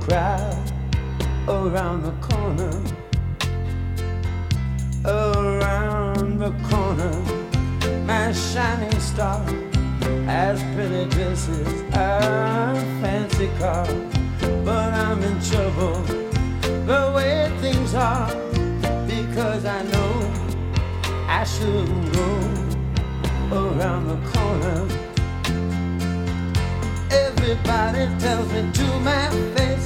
crowd around the corner, around the corner. My shining star has pretty dresses and fancy cars, but I'm in trouble the way things are, because I know I shouldn't go around the corner. Everybody tells me to my face